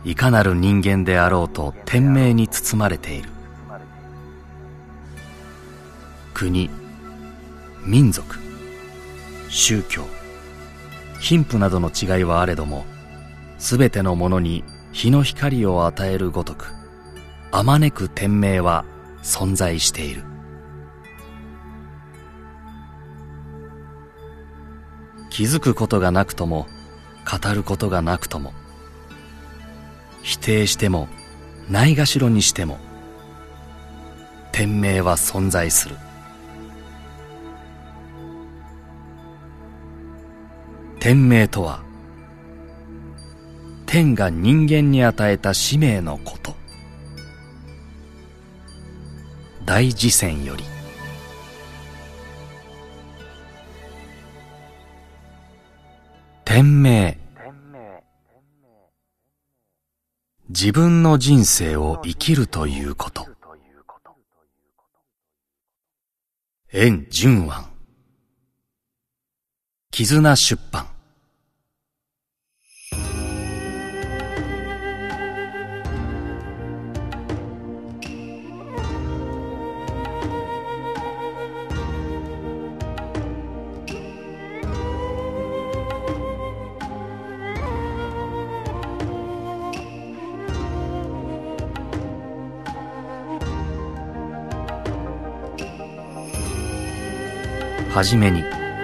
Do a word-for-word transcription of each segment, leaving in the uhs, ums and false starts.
いかなる人間であろうと天命に包まれている。国、民族、宗教、貧富などの違いはあれども、すべてのものに日の光を与えるごとく、あまねく天命は存在している。気づくことがなくとも、語ることがなくとも、否定してもないがしろにしても、天命は存在する。天命とは、天が人間に与えた使命のこと。大慈泉より。天命。自分の人生を生きるということ。円純庵。絆出版。はじめに、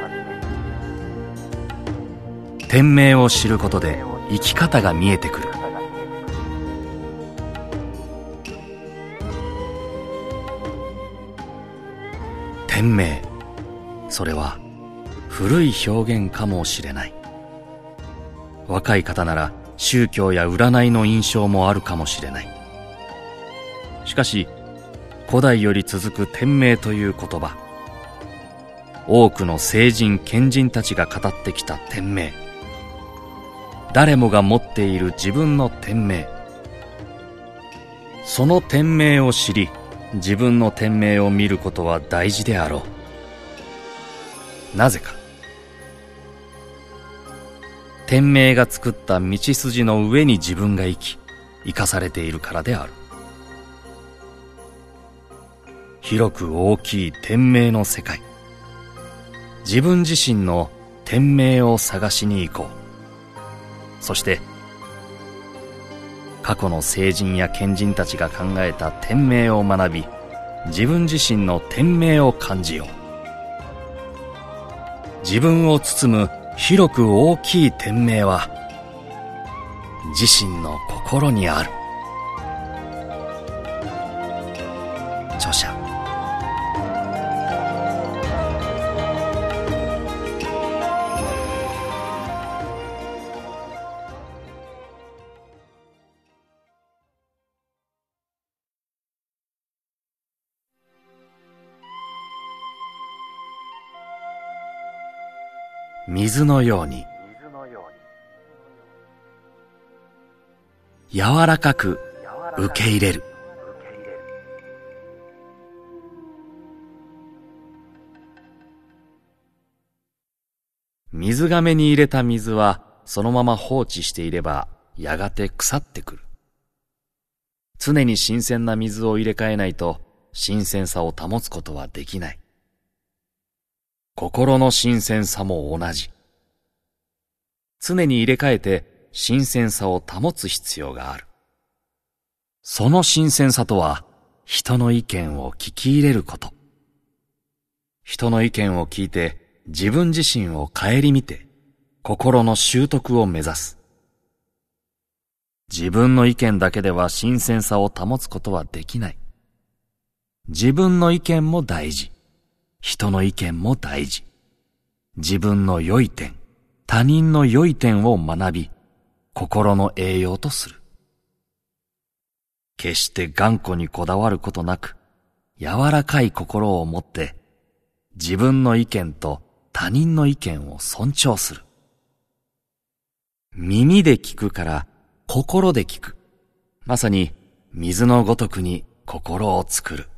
天命を知ることで生き方が見えてくる。天命、それは古い表現かもしれない。若い方なら宗教や占いの印象もあるかもしれない。しかし古代より続く天命という言葉、多くの聖人賢人たちが語ってきた天命、誰もが持っている自分の天命、その天命を知り、自分の天命を見ることは大事であろう。なぜか、天命が作った道筋の上に自分が生き、生かされているからである。広く大きい天命の世界、自分自身の天命を探しに行こう。そして過去の聖人や賢人たちが考えた天命を学び、自分自身の天命を感じよう。自分を包む広く大きい天命は自身の心にある。著者水のように柔らかく受け入れる。水甕に入れた水はそのまま放置していればやがて腐ってくる。常に新鮮な水を入れ替えないと新鮮さを保つことはできない。心の新鮮さも同じ。常に入れ替えて新鮮さを保つ必要がある。その新鮮さとは、人の意見を聞き入れること。人の意見を聞いて自分自身を顧みて心の習得を目指す。自分の意見だけでは新鮮さを保つことはできない。自分の意見も大事。人の意見も大事。自分の良い点、他人の良い点を学び、心の栄養とする。決して頑固にこだわることなく、柔らかい心を持って、自分の意見と他人の意見を尊重する。耳で聞くから心で聞く。まさに水のごとくに心を作る。